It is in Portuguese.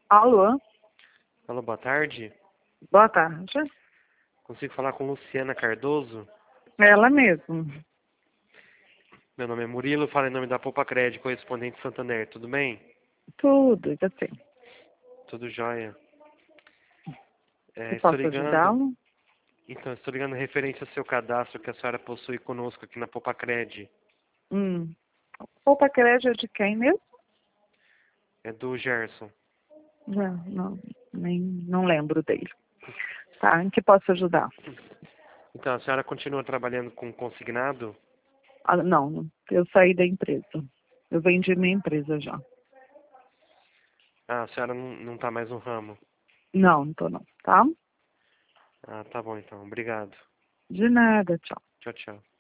Alô? Alô, boa tarde. Boa tarde. Consigo falar com Luciana Cardoso? Ela mesmo. Meu nome é Murilo, falo em nome da Poupa Crédito, correspondente Santander. Tudo bem? Tudo, e você? Tudo jóia. Eu Estou posso ligando. ajudá-lo? Então, estou ligando referente ao seu cadastro que a senhora possui conosco aqui na Poupa Crédito. Poupa crédito é de quem mesmo? É do Gerson. Não, não lembro dele. Tá, em que posso ajudar? Então, a senhora continua trabalhando com consignado? Ah, não, eu saí da empresa. Eu vendi minha empresa já. Ah, a senhora não está mais no ramo. Não tô não, tá? Ah, tá bom então. Obrigado. De nada, tchau. Tchau, tchau.